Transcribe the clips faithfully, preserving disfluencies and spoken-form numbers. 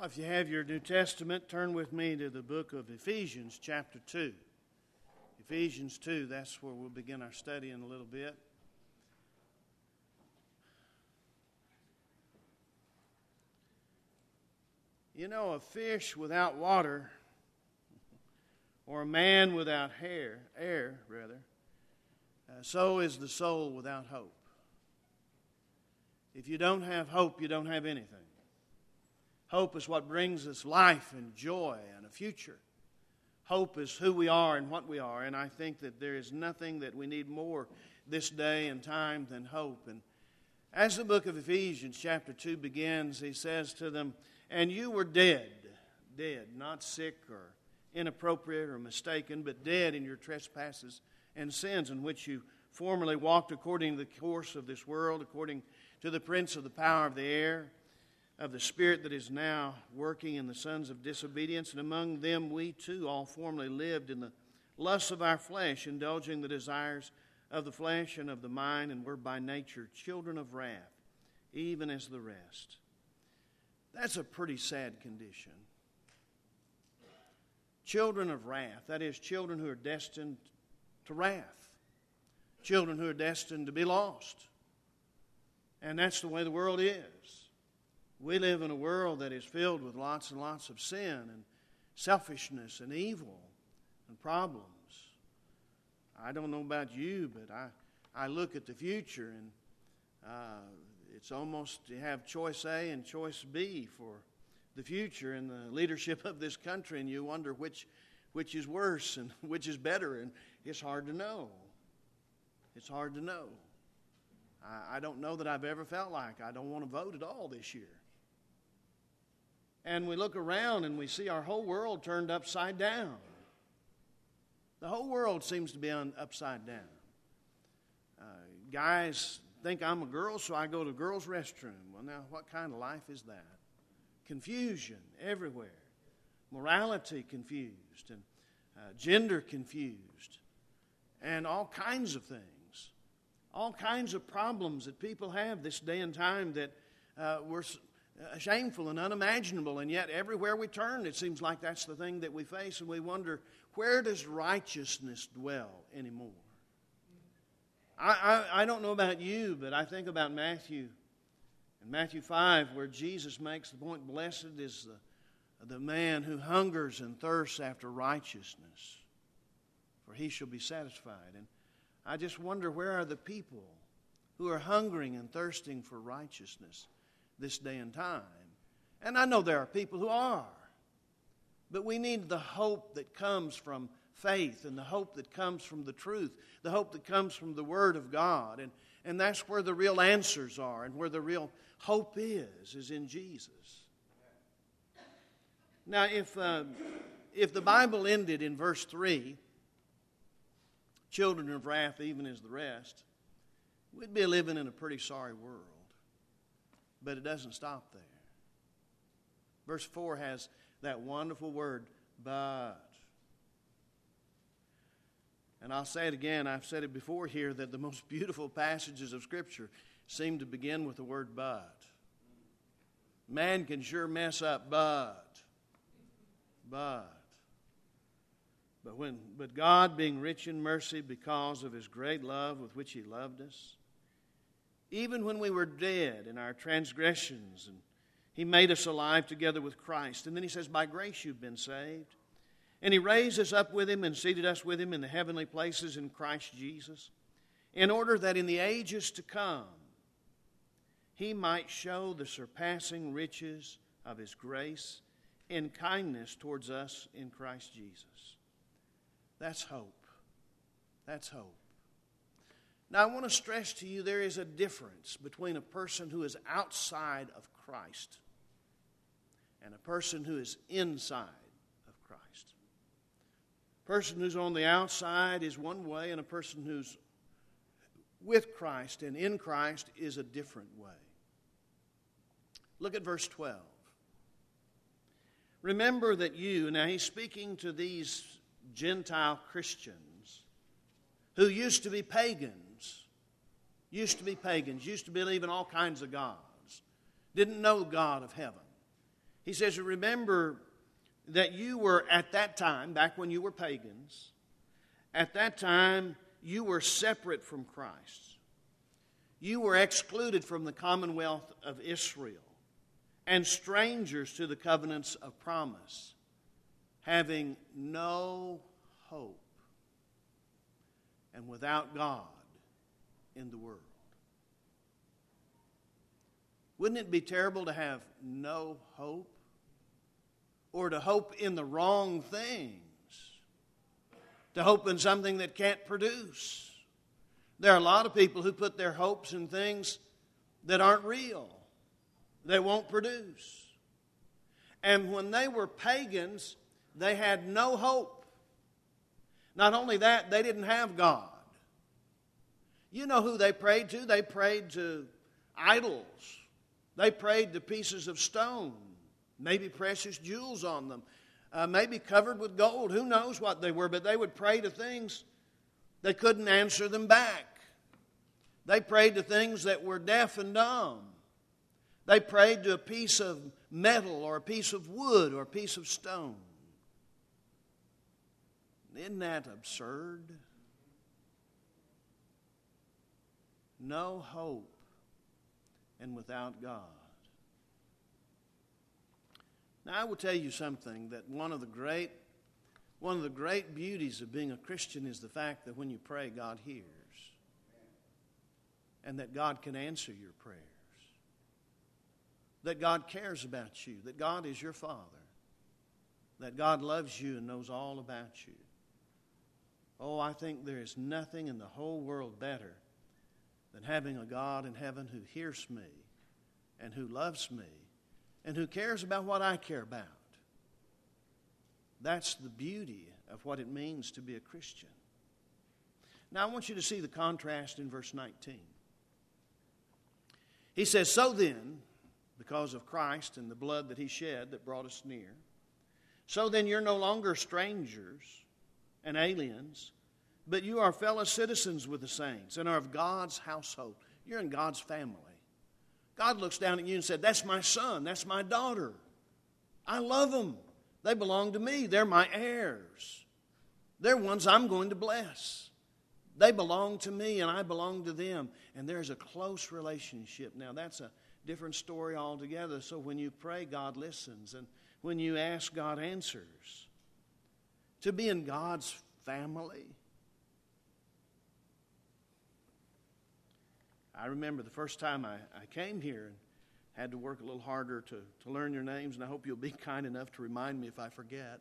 Well, if you have your New Testament, turn with me to the book of Ephesians, chapter two. Ephesians two, that's where we'll begin our study in a little bit. You know, a fish without water, or a man without hair, air, rather, uh, so is the soul without hope. If you don't have hope, you don't have anything. Hope is what brings us life and joy and a future. Hope is who we are and what we are, and I think that there is nothing that we need more this day and time than hope. And as the book of Ephesians chapter two begins, he says to them, "And you were dead," dead, not sick or inappropriate or mistaken, but dead in your trespasses and sins in which you formerly walked according to the course of this world, according to the prince of the power of the air, of the spirit that is now working in the sons of disobedience. And among them we too all formerly lived in the lusts of our flesh, indulging the desires of the flesh and of the mind, and were by nature children of wrath, even as the rest. That's a pretty sad condition. Children of wrath, that is, children who are destined to wrath. Children who are destined to be lost. And that's the way the world is. We live in a world that is filled with lots and lots of sin and selfishness and evil and problems. I don't know about you, but I, I look at the future and uh, it's almost you have choice A and choice B for the future and the leadership of this country, and you wonder which, which is worse and which is better, and it's hard to know. It's hard to know. I, I don't know that I've ever felt like I don't want to vote at all this year. And we look around and we see our whole world turned upside down. The whole world seems to be on, upside down. Uh, guys think I'm a girl, so I go to the girls' restroom. Well, now, what kind of life is that? Confusion everywhere. Morality confused, and uh, gender confused, and all kinds of things. All kinds of problems that people have this day and time that uh, we're shameful and unimaginable, and yet everywhere we turn it seems like that's the thing that we face, and we wonder, where does righteousness dwell anymore? I, I, I don't know about you, but I think about Matthew, in Matthew five, where Jesus makes the point, blessed is the, the man who hungers and thirsts after righteousness, for he shall be satisfied. And I just wonder, where are the people who are hungering and thirsting for righteousness this day and time? And I know there are people who are. But we need the hope that comes from faith, and the hope that comes from the truth, the hope that comes from the Word of God. And, and that's where the real answers are, and where the real hope is, is in Jesus. Now, if, uh, if the Bible ended in verse three, children of wrath even as the rest, we'd be living in a pretty sorry world. But it doesn't stop there. Verse four has that wonderful word, but. And I'll say it again, I've said it before here, that the most beautiful passages of Scripture seem to begin with the word but. Man can sure mess up, but. But. But when, but God, being rich in mercy because of His great love with which He loved us, even when we were dead in our transgressions, and He made us alive together with Christ. And then He says, by grace you've been saved. And He raised us up with Him and seated us with Him in the heavenly places in Christ Jesus, in order that in the ages to come He might show the surpassing riches of His grace in kindness towards us in Christ Jesus. That's hope. That's hope. Now, I want to stress to you there is a difference between a person who is outside of Christ and a person who is inside of Christ. A person who's on the outside is one way, and a person who's with Christ and in Christ is a different way. Look at verse twelve. Remember that you, now he's speaking to these Gentile Christians who used to be pagans, used to be pagans, used to believe in all kinds of gods, didn't know the God of heaven. He says, remember that you were at that time, back when you were pagans, at that time you were separate from Christ. You were excluded from the commonwealth of Israel and strangers to the covenants of promise, having no hope and without God in the world. Wouldn't it be terrible to have no hope? Or to hope in the wrong things? To hope in something that can't produce? There are a lot of people who put their hopes in things that aren't real. They won't produce. And when they were pagans, they had no hope. Not only that, they didn't have God. You know who they prayed to? They prayed to idols. They prayed to pieces of stone, maybe precious jewels on them, uh, maybe covered with gold. Who knows what they were, but they would pray to things that couldn't answer them back. They prayed to things that were deaf and dumb. They prayed to a piece of metal or a piece of wood or a piece of stone. Isn't that absurd? No hope and without God. Now, I will tell you something, that one of the great one of the great beauties of being a Christian is the fact that when you pray, God hears. And that God can answer your prayers. That God cares about you. That God is your Father. That God loves you and knows all about you. Oh, I think there is nothing in the whole world better than having a God in heaven who hears me and who loves me and who cares about what I care about. That's the beauty of what it means to be a Christian. Now, I want you to see the contrast in verse nineteen. He says, so then, because of Christ and the blood that He shed that brought us near, so then you're no longer strangers and aliens, but you are fellow citizens with the saints and are of God's household. You're in God's family. God looks down at you and said, that's my son, that's my daughter. I love them. They belong to me. They're my heirs. They're ones I'm going to bless. They belong to me and I belong to them. And there's a close relationship. Now that's a different story altogether. So when you pray, God listens. And when you ask, God answers. To be in God's family. I remember the first time I, I came here and had to work a little harder to, to learn your names, and I hope you'll be kind enough to remind me if I forget.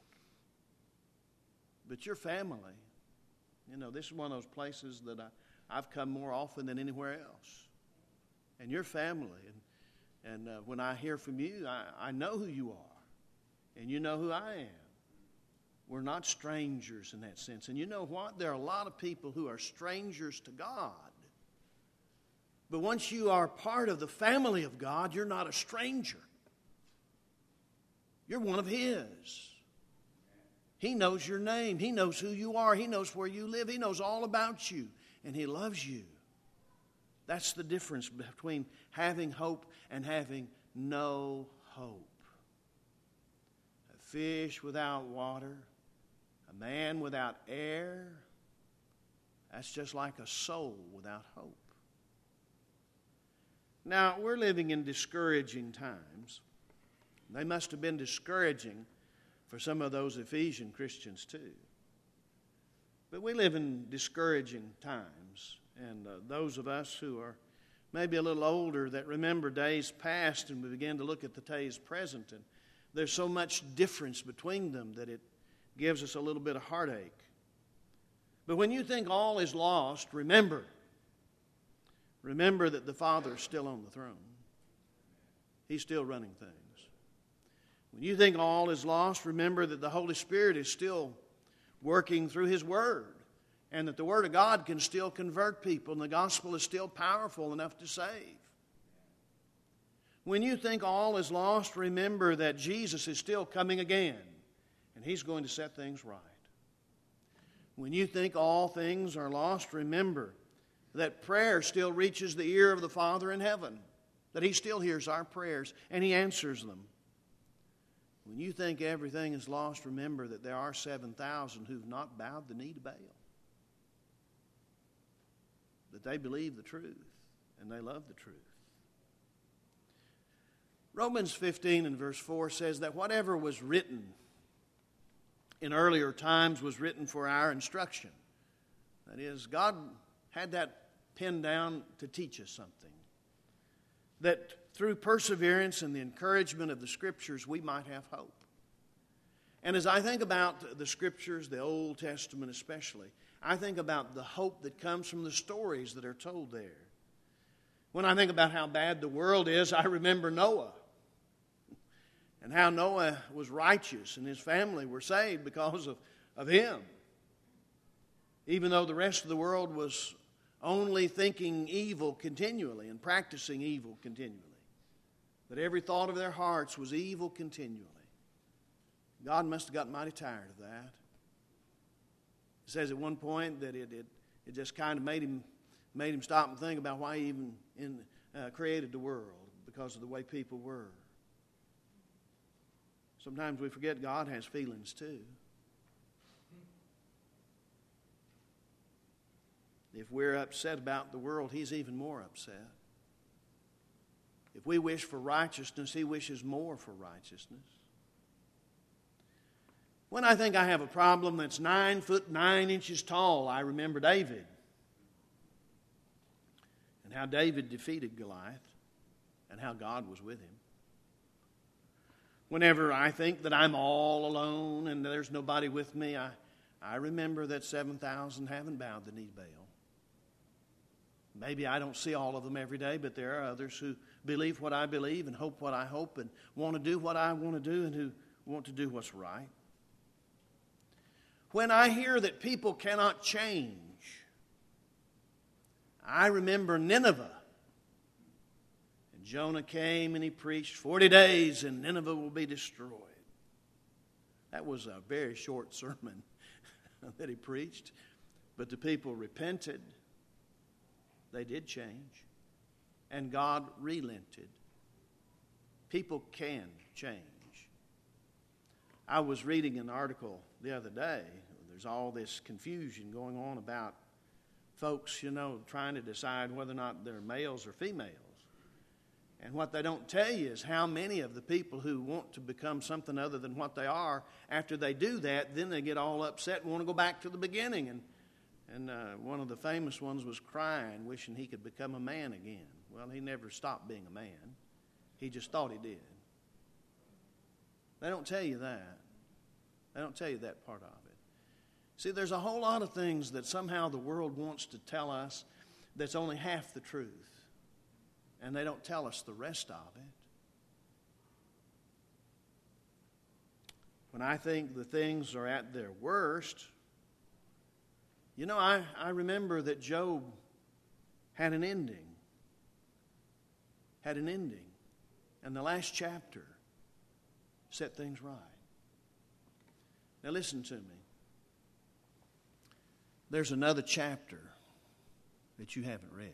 But your family, you know, this is one of those places that I, I've come more often than anywhere else. And your family, and, and uh, when I hear from you, I, I know who you are, and you know who I am. We're not strangers in that sense. And you know what? There are a lot of people who are strangers to God. But once you are part of the family of God, you're not a stranger. You're one of His. He knows your name. He knows who you are. He knows where you live. He knows all about you. And He loves you. That's the difference between having hope and having no hope. A fish without water, a man without air, that's just like a soul without hope. Now, we're living in discouraging times. They must have been discouraging for some of those Ephesian Christians too. But we live in discouraging times. And uh, those of us who are maybe a little older that remember days past, and we begin to look at the days present, and there's so much difference between them that it gives us a little bit of heartache. But when you think all is lost, remember, remember that the Father is still on the throne. He's still running things. When you think all is lost, remember that the Holy Spirit is still working through His Word, and that the Word of God can still convert people, and the gospel is still powerful enough to save. When you think all is lost, remember that Jesus is still coming again, and He's going to set things right. When you think all things are lost, remember that prayer still reaches the ear of the Father in heaven, that He still hears our prayers, and He answers them. When you think everything is lost, remember that there are seven thousand who've not bowed the knee to Baal. That they believe the truth and they love the truth. Romans fifteen and verse four says that whatever was written in earlier times was written for our instruction. That is, God had that pinned down to teach us something. That through perseverance and the encouragement of the Scriptures, we might have hope. And as I think about the Scriptures, the Old Testament especially, I think about the hope that comes from the stories that are told there. When I think about how bad the world is, I remember Noah. And how Noah was righteous and his family were saved because of, of him. Even though the rest of the world was only thinking evil continually and practicing evil continually. That every thought of their hearts was evil continually. God must have gotten mighty tired of that. It says at one point that it, it, it just kind of made him, made him stop and think about why he even in, uh, created the world, because of the way people were. Sometimes we forget God has feelings too. If we're upset about the world, He's even more upset. If we wish for righteousness, He wishes more for righteousness. When I think I have a problem that's nine foot nine inches tall, I remember David. And how David defeated Goliath. And how God was with him. Whenever I think that I'm all alone and there's nobody with me, I, I remember that seven thousand haven't bowed the knee to Baal. Maybe I don't see all of them every day, but there are others who believe what I believe and hope what I hope and want to do what I want to do and who want to do what's right. When I hear that people cannot change, I remember Nineveh. And Jonah came and he preached forty days and Nineveh will be destroyed. That was a very short sermon that he preached. But the people repented. They did change. And God relented. People can change. I was reading an article the other day. There's all this confusion going on about folks, you know, trying to decide whether or not they're males or females. And what they don't tell you is how many of the people who want to become something other than what they are, after they do that, then they get all upset and want to go back to the beginning. And And uh, one of the famous ones was crying, wishing he could become a man again. Well, he never stopped being a man. He just thought he did. They don't tell you that. They don't tell you that part of it. See, there's a whole lot of things that somehow the world wants to tell us that's only half the truth. And they don't tell us the rest of it. When I think the things are at their worst, you know, I, I remember that Job had an ending. Had an ending. And the last chapter set things right. Now listen to me. There's another chapter that you haven't read.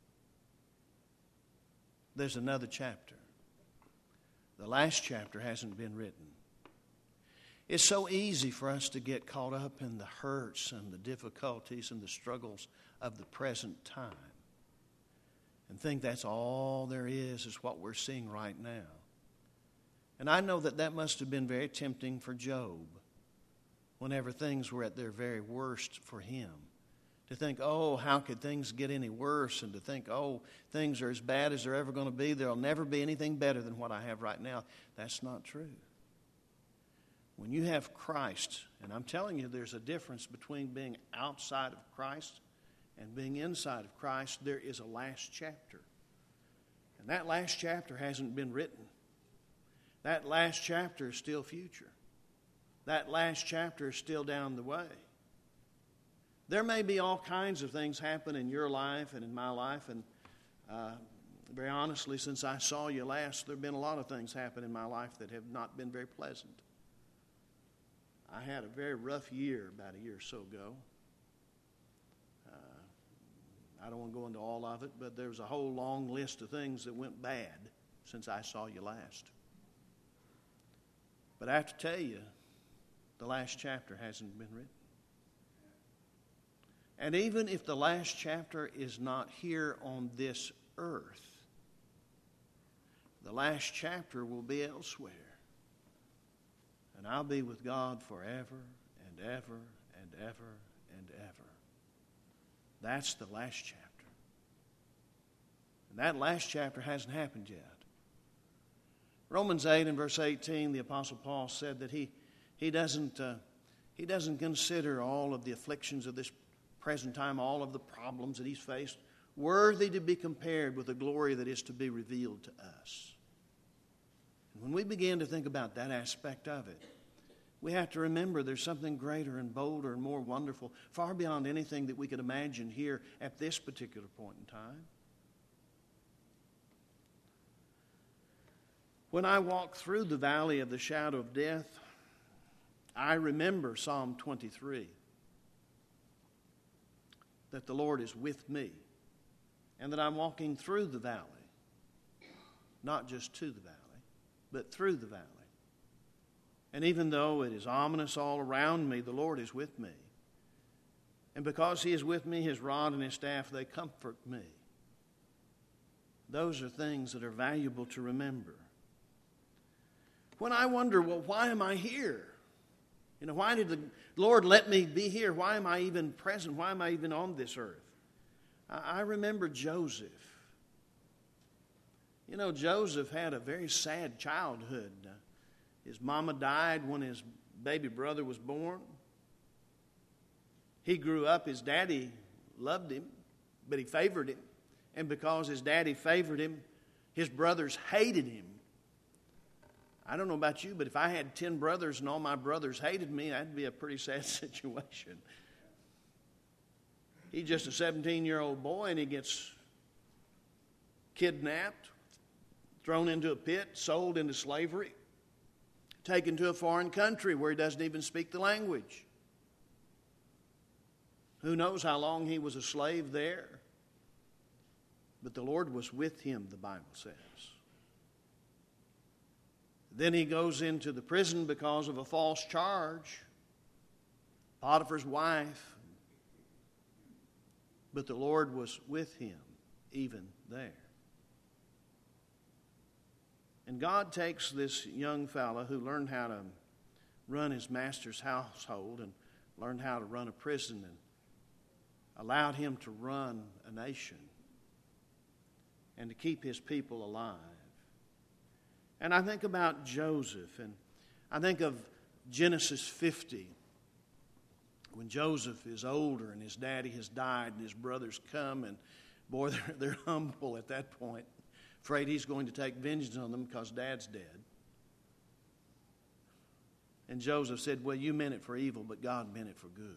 There's another chapter. The last chapter hasn't been written. It's so easy for us to get caught up in the hurts and the difficulties and the struggles of the present time and think that's all there is, is what we're seeing right now. And I know that that must have been very tempting for Job whenever things were at their very worst for him. To think, oh, how could things get any worse? And to think, oh, things are as bad as they're ever going to be. There'll never be anything better than what I have right now. That's not true. When you have Christ, and I'm telling you there's a difference between being outside of Christ and being inside of Christ, there is a last chapter. And that last chapter hasn't been written. That last chapter is still future. That last chapter is still down the way. There may be all kinds of things happen in your life and in my life, and uh, very honestly, since I saw you last, there have been a lot of things happen in my life that have not been very pleasant. I had a very rough year about a year or so ago. Uh, I don't want to go into all of it, but there was a whole long list of things that went bad since I saw you last. But I have to tell you, the last chapter hasn't been written. And even if the last chapter is not here on this earth, the last chapter will be elsewhere. And I'll be with God forever and ever and ever and ever. That's the last chapter. And that last chapter hasn't happened yet. Romans eight and verse eighteen, the Apostle Paul said that he, he, doesn't, uh, he doesn't consider all of the afflictions of this present time, all of the problems that he's faced, worthy to be compared with the glory that is to be revealed to us. And when we begin to think about that aspect of it, we have to remember there's something greater and bolder and more wonderful, far beyond anything that we could imagine here at this particular point in time. When I walk through the valley of the shadow of death, I remember Psalm twenty-three, that the Lord is with me, and that I'm walking through the valley, not just to the valley, but through the valley. And even though it is ominous all around me, the Lord is with me. And because He is with me, His rod and His staff, they comfort me. Those are things that are valuable to remember. When I wonder, well, why am I here? You know, why did the Lord let me be here? Why am I even present? Why am I even on this earth? I remember Joseph. You know, Joseph had a very sad childhood. His mama died when his baby brother was born. He grew up, his daddy loved him, but he favored him. And because his daddy favored him, his brothers hated him. I don't know about you, but if I had ten brothers and all my brothers hated me, that'd be a pretty sad situation. He's just a seventeen-year-old boy, and he gets kidnapped, thrown into a pit, sold into slavery, taken to a foreign country where he doesn't even speak the language. Who knows how long he was a slave there? But the Lord was with him, the Bible says. Then he goes into the prison because of a false charge. Potiphar's wife. But the Lord was with him even there. And God takes this young fellow who learned how to run his master's household and learned how to run a prison and allowed him to run a nation and to keep his people alive. And I think about Joseph, and I think of Genesis fifty, when Joseph is older and his daddy has died and his brothers come, and boy, they're, they're humble at that point, afraid he's going to take vengeance on them because dad's dead. And Joseph said, well, you meant it for evil, but God meant it for good.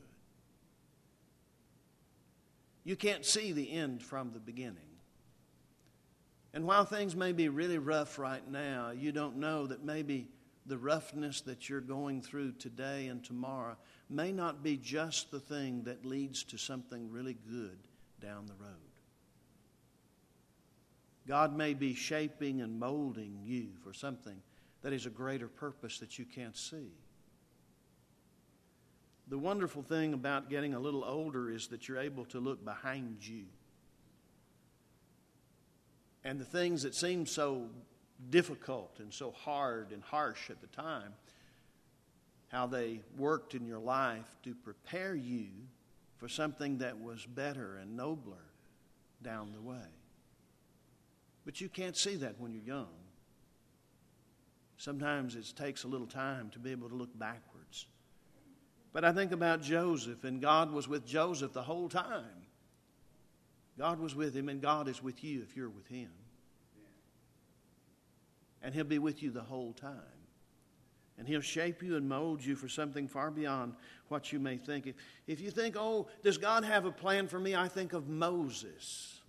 You can't see the end from the beginning. And while things may be really rough right now, you don't know that maybe the roughness that you're going through today and tomorrow may not be just the thing that leads to something really good down the road. God may be shaping and molding you for something that is a greater purpose that you can't see. The wonderful thing about getting a little older is that you're able to look behind you. And the things that seem so difficult and so hard and harsh at the time, how they worked in your life to prepare you for something that was better and nobler down the way. But you can't see that when you're young. Sometimes it takes a little time to be able to look backwards. But I think about Joseph, and God was with Joseph the whole time. God was with him, and God is with you if you're with him. And he'll be with you the whole time. And he'll shape you and mold you for something far beyond what you may think. If, if you think, oh, does God have a plan for me? I think of Moses.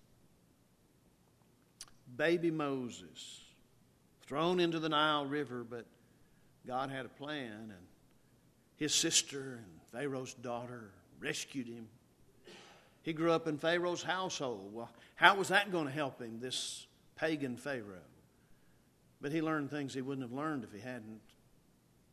Baby Moses. Thrown into the Nile River, but God had a plan. And his sister and Pharaoh's daughter rescued him. He grew up in Pharaoh's household. Well, how was that going to help him, this pagan Pharaoh? But he learned things he wouldn't have learned if he hadn't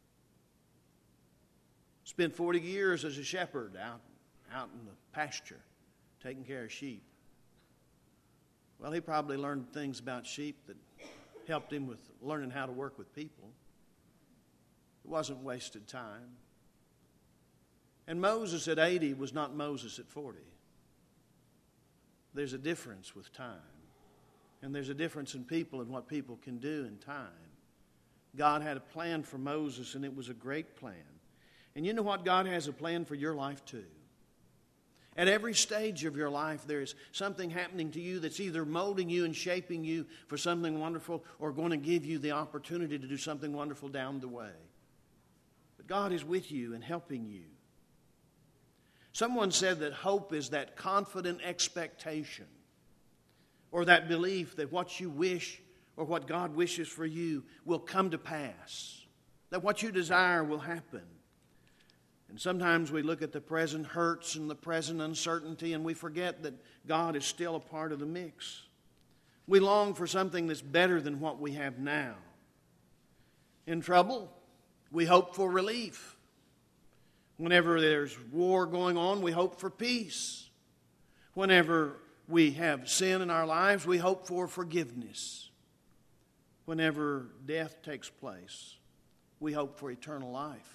Spent forty years as a shepherd out, out in the pasture, taking care of sheep. Well, he probably learned things about sheep that helped him with learning how to work with people. It wasn't wasted time. And Moses at eighty was not Moses at forty. There's a difference with time. And there's a difference in people and what people can do in time. God had a plan for Moses, and it was a great plan. And you know what? God has a plan for your life too. At every stage of your life, there is something happening to you that's either molding you and shaping you for something wonderful or going to give you the opportunity to do something wonderful down the way. But God is with you and helping you. Someone said that hope is that confident expectation or that belief that what you wish or what God wishes for you will come to pass, that what you desire will happen. And sometimes we look at the present hurts and the present uncertainty and we forget that God is still a part of the mix. We long for something that's better than what we have now. In trouble, we hope for relief. Whenever there's war going on, we hope for peace. Whenever we have sin in our lives, we hope for forgiveness. Whenever death takes place, we hope for eternal life.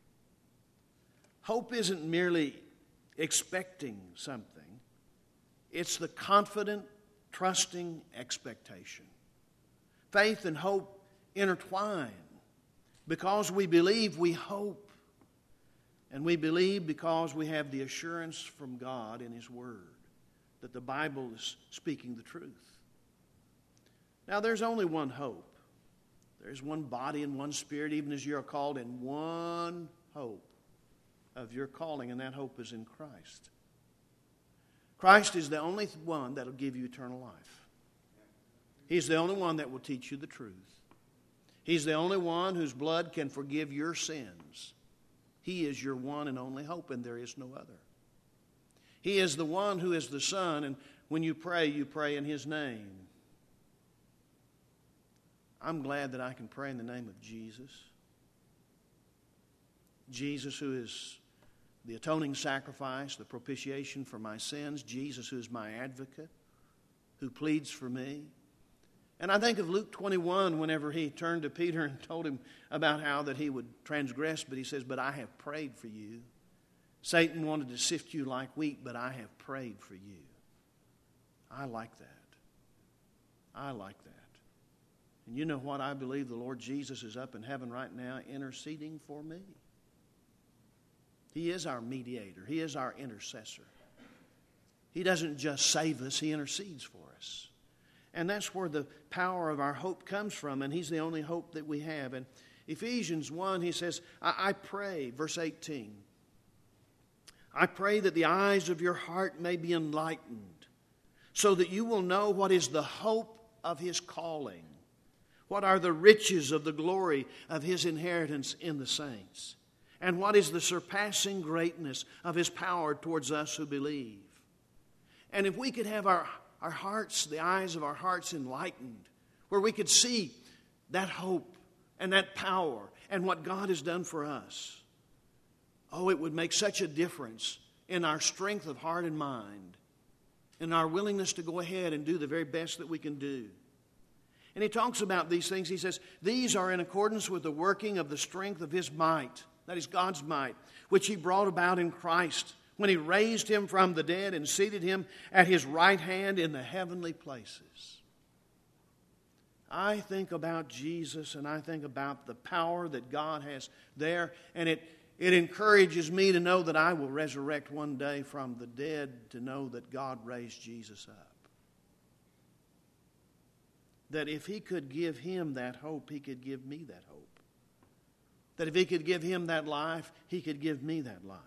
Hope isn't merely expecting something. It's the confident, trusting expectation. Faith and hope intertwine. Because we believe, we hope. And we believe because we have the assurance from God in His Word that the Bible is speaking the truth. Now, there's only one hope. There's one body and one spirit, even as you are called in one hope of your calling, and that hope is in Christ. Christ is the only one that will give you eternal life. He's the only one that will teach you the truth. He's the only one whose blood can forgive your sins. He is your one and only hope, and there is no other. He is the one who is the Son, and when you pray, you pray in His name. I'm glad that I can pray in the name of Jesus. Jesus, who is the atoning sacrifice, the propitiation for my sins. Jesus, who is my advocate, who pleads for me. And I think of Luke twenty-one, whenever he turned to Peter and told him about how that he would transgress, but he says, but I have prayed for you. Satan wanted to sift you like wheat, but I have prayed for you. I like that. I like that. And you know what? I believe the Lord Jesus is up in heaven right now interceding for me. He is our mediator. He is our intercessor. He doesn't just save us, He intercedes for us. And that's where the power of our hope comes from, and He's the only hope that we have. And Ephesians one, he says, I, I pray, verse eighteen, I pray that the eyes of your heart may be enlightened, so that you will know what is the hope of His calling, what are the riches of the glory of His inheritance in the saints, and what is the surpassing greatness of His power towards us who believe. And if we could have our, our hearts, the eyes of our hearts enlightened, where we could see that hope and that power and what God has done for us, oh, it would make such a difference in our strength of heart and mind, in our willingness to go ahead and do the very best that we can do. And he talks about these things. He says, these are in accordance with the working of the strength of His might, that is God's might, which He brought about in Christ when He raised Him from the dead and seated Him at His right hand in the heavenly places. I think about Jesus and I think about the power that God has there, and it, it encourages me to know that I will resurrect one day from the dead, to know that God raised Jesus up. That if He could give him that hope, He could give me that hope. That if He could give him that life, He could give me that life.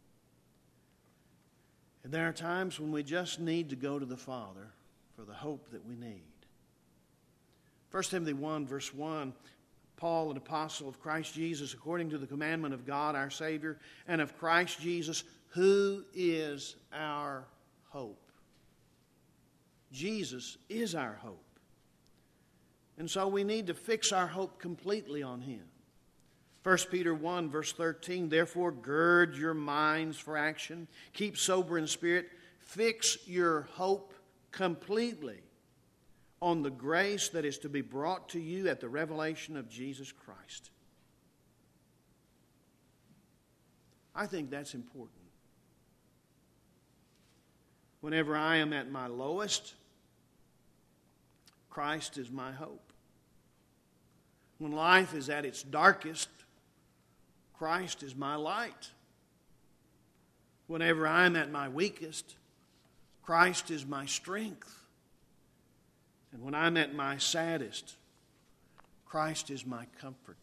And there are times when we just need to go to the Father for the hope that we need. First Timothy one, verse one, Paul, an apostle of Christ Jesus, according to the commandment of God our Savior, and of Christ Jesus, who is our hope. Jesus is our hope. And so we need to fix our hope completely on Him. First Peter one, verse thirteen, therefore gird your minds for action, keep sober in spirit, fix your hope completely on the grace that is to be brought to you at the revelation of Jesus Christ. I think that's important. Whenever I am at my lowest, Christ is my hope. When life is at its darkest, Christ is my light. Whenever I'm at my weakest, Christ is my strength. And when I'm at my saddest, Christ is my comforter.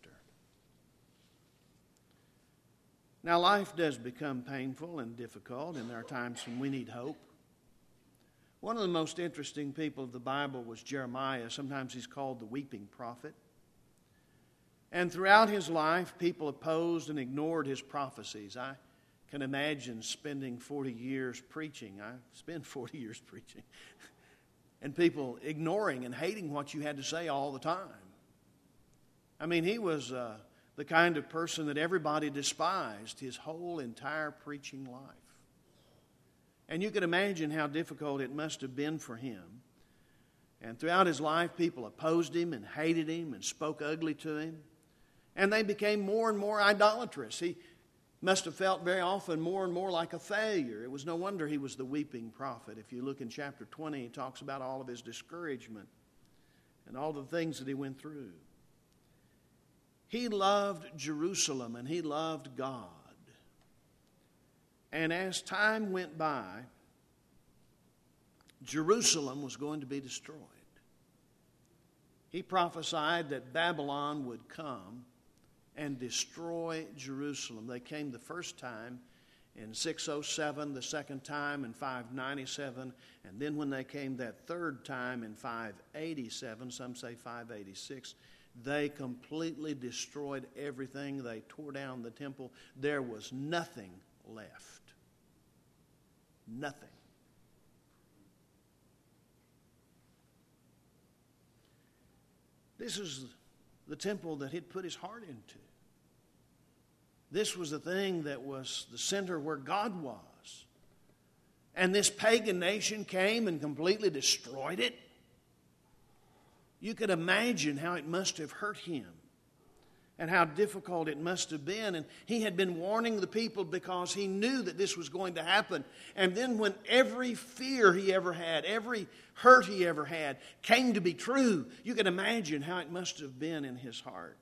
Now, life does become painful and difficult, and there are times when we need hope. One of the most interesting people of the Bible was Jeremiah. Sometimes he's called the weeping prophet. And throughout his life, people opposed and ignored his prophecies. I can imagine spending forty years preaching. I spent forty years preaching. And people ignoring and hating what you had to say all the time. I mean, he was uh, the kind of person that everybody despised his whole entire preaching life. And you can imagine how difficult it must have been for him. And throughout his life, people opposed him and hated him and spoke ugly to him. And they became more and more idolatrous. He must have felt very often more and more like a failure. It was no wonder he was the weeping prophet. If you look in chapter twenty, he talks about all of his discouragement and all the things that he went through. He loved Jerusalem and he loved God. And as time went by, Jerusalem was going to be destroyed. He prophesied that Babylon would come and destroy Jerusalem. They came the first time in six oh seven, the second time in five ninety-seven, and then when they came that third time in five eighty-seven, some say five eighty-six, they completely destroyed everything. They tore down the temple. There was nothing left. Nothing. This is the temple that he'd put his heart into. This was the thing that was the center where God was. And this pagan nation came and completely destroyed it. You could imagine how it must have hurt him and how difficult it must have been. And he had been warning the people because he knew that this was going to happen. And then when every fear he ever had, every hurt he ever had came to be true, you can imagine how it must have been in his heart.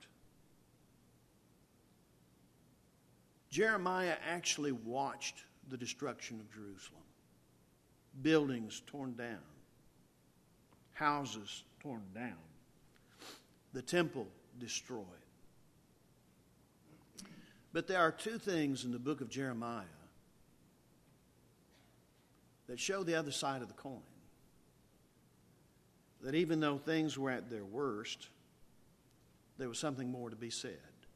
Jeremiah actually watched the destruction of Jerusalem. Buildings torn down. Houses torn down. The temple destroyed. But there are two things in the book of Jeremiah that show the other side of the coin. That even though things were at their worst, there was something more to be said.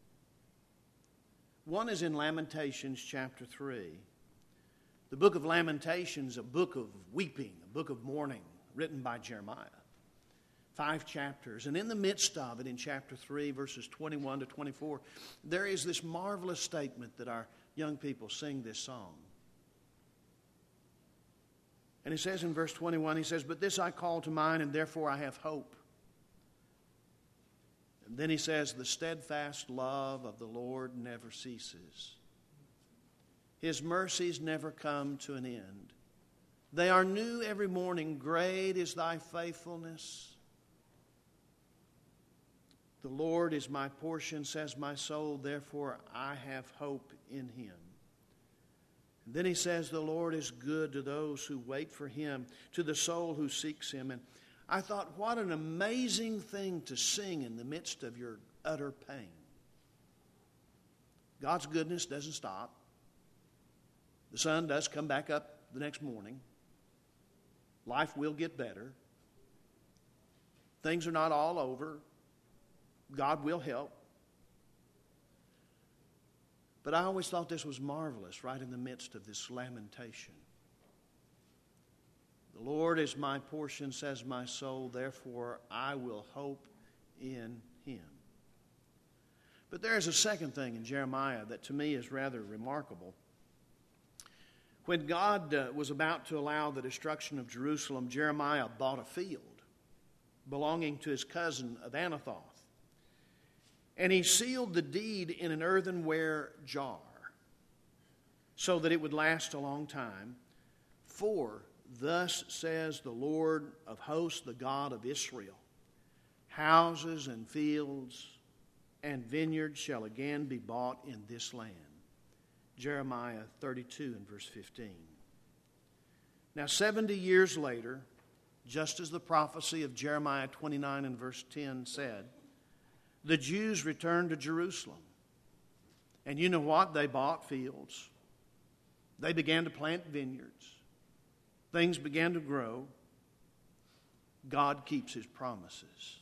One is in Lamentations chapter three. The book of Lamentations, a book of weeping, a book of mourning, written by Jeremiah. Five chapters. And in the midst of it, in chapter three, verses twenty-one to twenty-four, there is this marvelous statement that our young people sing this song. And he says in verse twenty-one, he says, "But this I call to mind, and therefore I have hope." And then he says, "The steadfast love of the Lord never ceases. His mercies never come to an end. They are new every morning. Great is thy faithfulness. The Lord is my portion, says my soul, therefore I have hope in him." And then he says, "The Lord is good to those who wait for him, to the soul who seeks him." And I thought, what an amazing thing to sing in the midst of your utter pain. God's goodness doesn't stop. The sun does come back up the next morning. Life will get better. Things are not all over. God will help. But I always thought this was marvelous right in the midst of this lamentation. "The Lord is my portion, says my soul, therefore I will hope in him." But there is a second thing in Jeremiah that to me is rather remarkable. When God uh, was about to allow the destruction of Jerusalem, Jeremiah bought a field belonging to his cousin of Anathoth. And he sealed the deed in an earthenware jar so that it would last a long time. For thus says the Lord of hosts, the God of Israel, houses and fields and vineyards shall again be bought in this land. Jeremiah thirty-two and verse fifteen. Now seventy years later, just as the prophecy of Jeremiah twenty-nine and verse ten said, the Jews returned to Jerusalem. And you know what? They bought fields. They began to plant vineyards. Things began to grow. God keeps His promises.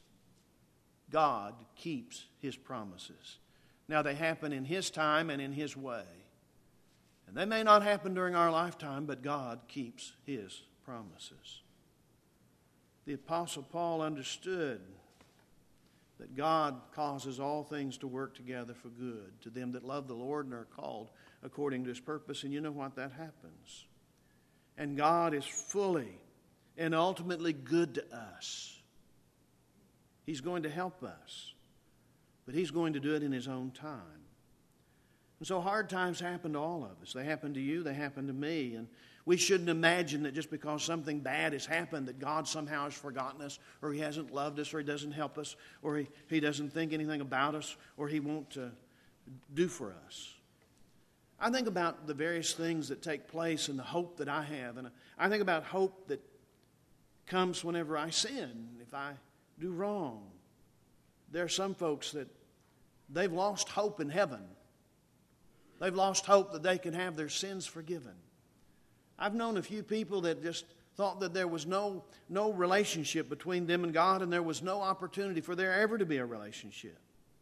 God keeps His promises. Now they happen in His time and in His way. And they may not happen during our lifetime, but God keeps His promises. The Apostle Paul understood that God causes all things to work together for good to them that love the Lord and are called according to His purpose. And you know what? That happens. And God is fully and ultimately good to us. He's going to help us, but He's going to do it in His own time. And so hard times happen to all of us. They happen to you, they happen to me. And we shouldn't imagine that just because something bad has happened that God somehow has forgotten us, or He hasn't loved us, or He doesn't help us, or He, he doesn't think anything about us, or He won't uh, do for us. I think about the various things that take place and the hope that I have. And I think about hope that comes whenever I sin, if I do wrong. There are some folks that they've lost hope in heaven. They've lost hope that they can have their sins forgiven. I've known a few people that just thought that there was no, no relationship between them and God, and there was no opportunity for there ever to be a relationship.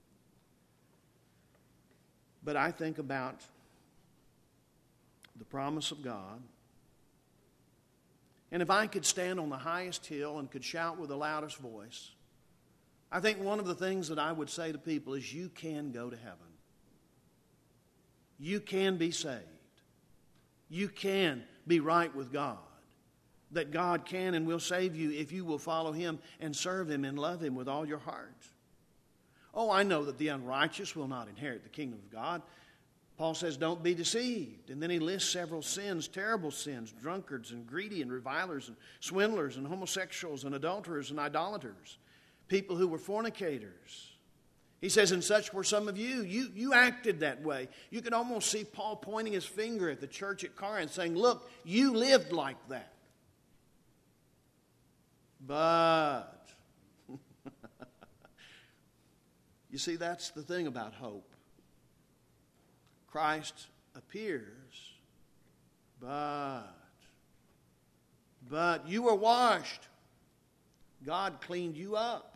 But I think about the promise of God. And if I could stand on the highest hill and could shout with the loudest voice, I think one of the things that I would say to people is you can go to heaven. You can be saved. You can be right with God. That God can and will save you if you will follow Him and serve Him and love Him with all your heart. Oh, I know that the unrighteous will not inherit the kingdom of God. Paul says, don't be deceived. And then he lists several sins, terrible sins, drunkards and greedy and revilers and swindlers and homosexuals and adulterers and idolaters, people who were fornicators. He says, and such were some of you. You, you acted that way. You could almost see Paul pointing his finger at the church at Corinth saying, look, you lived like that. But, you see, that's the thing about hope. Christ appears, but, but you were washed. God cleaned you up.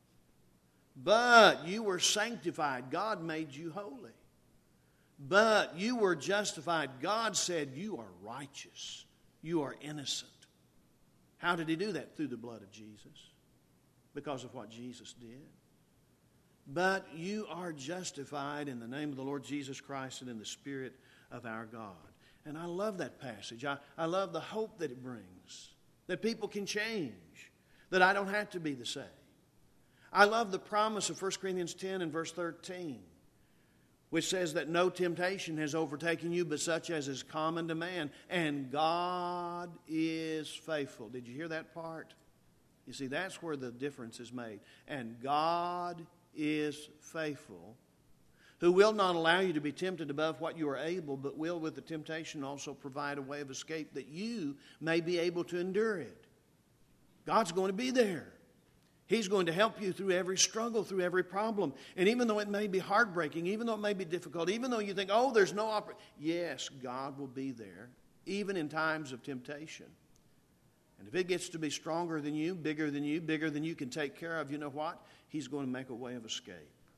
But you were sanctified. God made you holy. But you were justified. God said you are righteous. You are innocent. How did He do that? Through the blood of Jesus. Because of what Jesus did. But you are justified in the name of the Lord Jesus Christ and in the Spirit of our God. And I love that passage. I, I love the hope that it brings. That people can change. That I don't have to be the same. I love the promise of First Corinthians ten and verse thirteen, which says that no temptation has overtaken you but such as is common to man. And God is faithful. Did you hear that part? You see, that's where the difference is made. And God is faithful, who will not allow you to be tempted above what you are able, but will with the temptation also provide a way of escape that you may be able to endure it. God's going to be there. He's going to help you through every struggle, through every problem. And even though it may be heartbreaking, even though it may be difficult, even though you think, oh, there's no opportunity. Yes, God will be there, even in times of temptation. And if it gets to be stronger than you, bigger than you, bigger than you can take care of, you know what? He's going to make a way of escape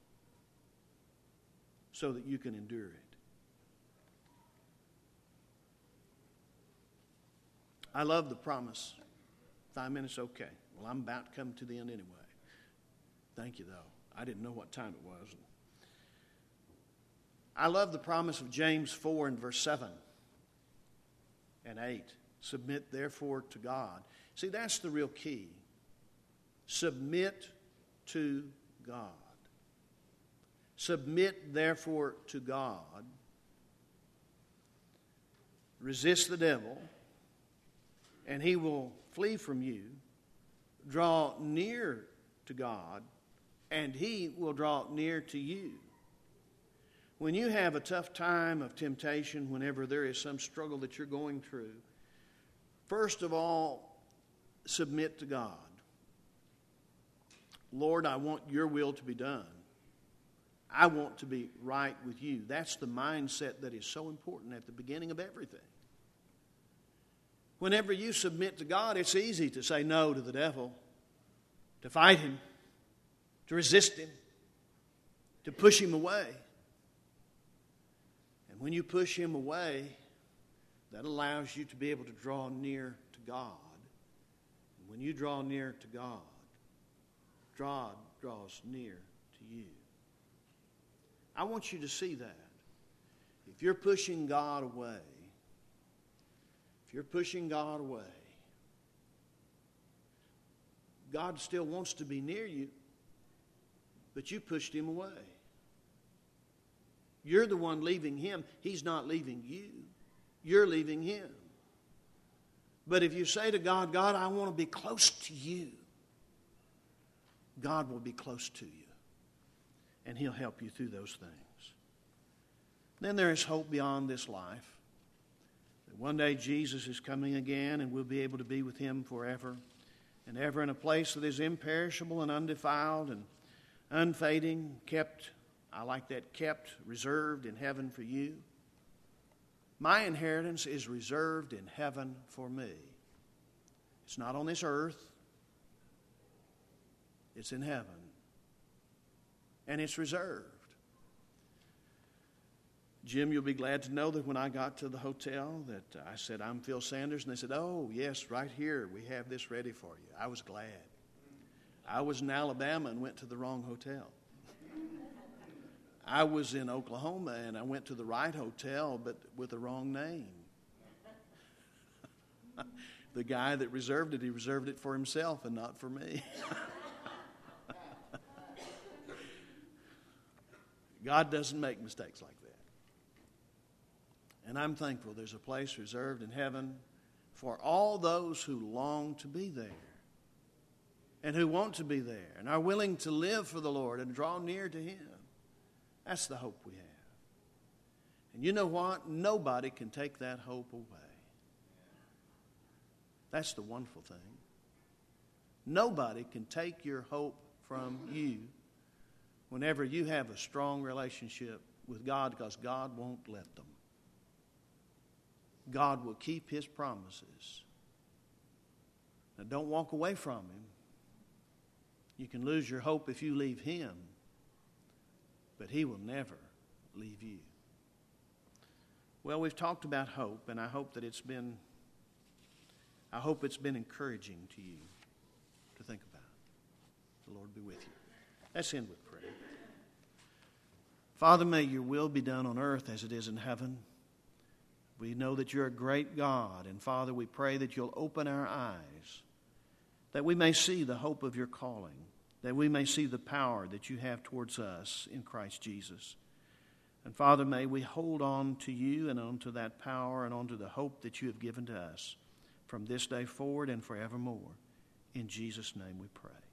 so that you can endure it. I love the promise. Five minutes, okay. Well, I'm about to come to the end anyway. Thank you, though. I didn't know what time it was. I love the promise of James four and verse seven and eight. Submit therefore to God. See, that's the real key. Submit to God. Submit therefore to God. Resist the devil, and he will flee from you. Draw near to God, and he will draw near to you. When you have a tough time of temptation, whenever there is some struggle that you're going through, first of all, submit to God. Lord, I want your will to be done. I want to be right with you. That's the mindset that is so important at the beginning of everything. Whenever you submit to God, it's easy to say no to the devil, to fight him, to resist him, to push him away. And when you push him away, that allows you to be able to draw near to God. And when you draw near to God, God draws near to you. I want you to see that. If you're pushing God away, if you're pushing God away, God still wants to be near you, but you pushed him away. You're the one leaving him. He's not leaving you. You're leaving him. But if you say to God, God, I want to be close to you, God will be close to you. And he'll help you through those things. Then there is hope beyond this life. That one day Jesus is coming again and we'll be able to be with him forever and ever in a place that is imperishable and undefiled and unfading, kept, I like that, kept, reserved in heaven for you. My inheritance is reserved in heaven for me. It's not on this earth. It's in heaven. And it's reserved. Jim, you'll be glad to know that when I got to the hotel that I said, I'm Phil Sanders. And they said, oh, yes, right here. We have this ready for you. I was glad. I was in Alabama and went to the wrong hotel. I was in Oklahoma and I went to the right hotel but with the wrong name. The guy that reserved it, he reserved it for himself and not for me. God doesn't make mistakes like that. And I'm thankful there's a place reserved in heaven for all those who long to be there and who want to be there and are willing to live for the Lord and draw near to him. That's the hope we have. And you know what? Nobody can take that hope away. That's the wonderful thing. Nobody can take your hope from you whenever you have a strong relationship with God, because God won't let them. God will keep his promises. Now, don't walk away from him. You can lose your hope if you leave him, but he will never leave you. Well, we've talked about hope, and I hope that it's been I hope it's been encouraging to you to think about. The Lord be with you. Let's end with prayer. Father, may your will be done on earth as it is in heaven. We know that you're a great God, and Father, we pray that you'll open our eyes, that we may see the hope of your calling, that we may see the power that you have towards us in Christ Jesus. And Father, may we hold on to you and on to that power and on to the hope that you have given to us from this day forward and forevermore. In Jesus' name we pray.